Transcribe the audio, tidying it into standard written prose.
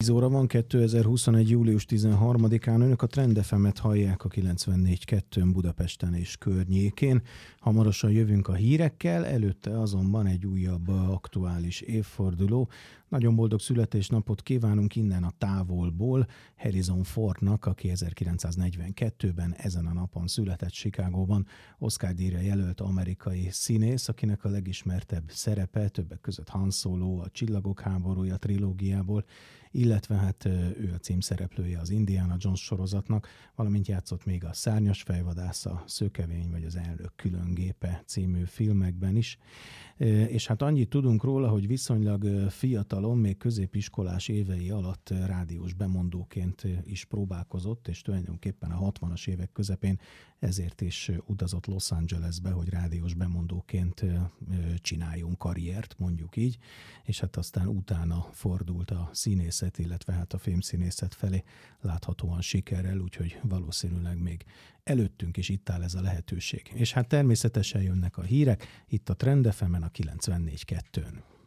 10 óra van, 2021. július 13-án. Önök a Trend FM-et hallják a 94.2-n Budapesten és környékén. Hamarosan jövünk a hírekkel, előtte azonban egy újabb aktuális évforduló. Nagyon boldog születésnapot kívánunk innen a távolból Harrison Fordnak, aki 1942-ben ezen a napon született Chicagóban. Oscar-díjra jelölt amerikai színész, akinek a legismertebb szerepe többek között Han Solo, a Csillagok háborúja trilógiából, illetve hát ő a címszereplője az Indiana Jones sorozatnak, valamint játszott még a Szárnyas fejvadász, a Szökevény vagy az Elnök különgépe című filmekben is. És hát annyit tudunk róla, hogy viszonylag fiatalon, még középiskolás évei alatt rádiós bemondóként is próbálkozott, és tulajdonképpen a 60-as évek közepén ezért is utazott Los Angelesbe, hogy rádiós bemondóként csináljon karriert, mondjuk így, és hát aztán utána fordult a színészet, illetve hát a filmszínészet felé láthatóan sikerrel, úgyhogy valószínűleg még előttünk is itt áll ez a lehetőség. És hát természetesen jönnek a hírek, itt a Trend FM-en a 94.2-n.